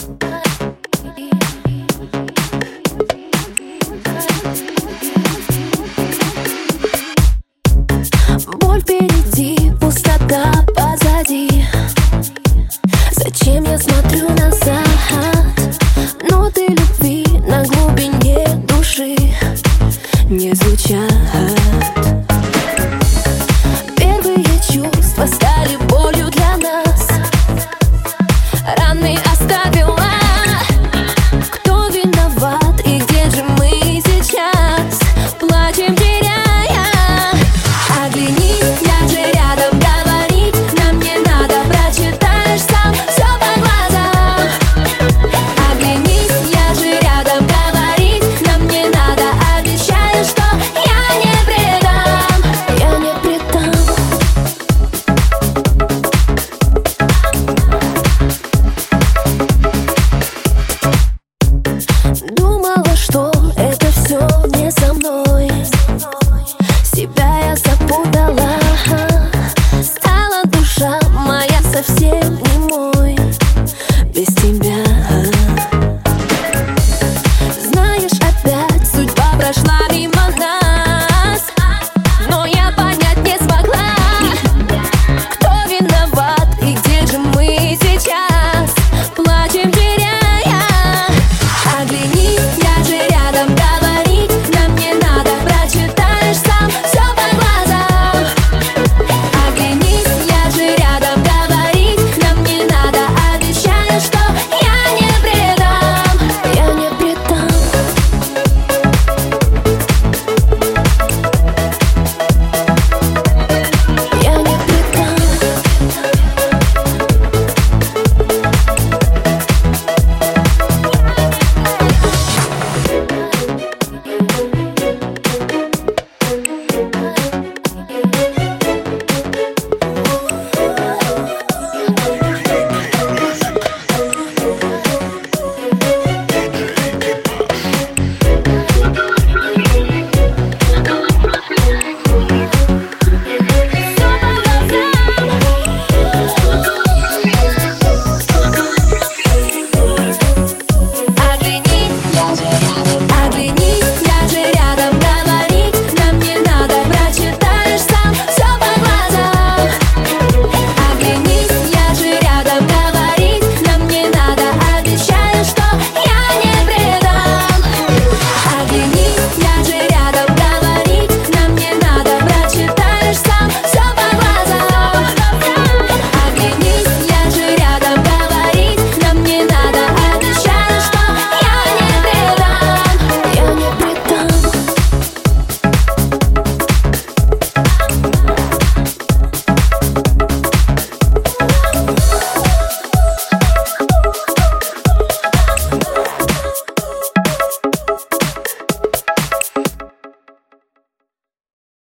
Боль впереди, пустота позади. Зачем я смотрю назад? Ноты любви на глубине души не звучат. Первые чувства стали болью для нас. Раны оставила. Кто виноват и где же мы сейчас? Плачем, теряя. Оглянись, я же рядом, говорить нам не надо. Прочитаешь сам все по глазам. Оглянись, я же рядом, говорить нам не надо. Обещаю, что я не предам. Я не предам. Думала, что это все не со мной. Себя я запутала. Стала душа моя совсем не мой. Без тебя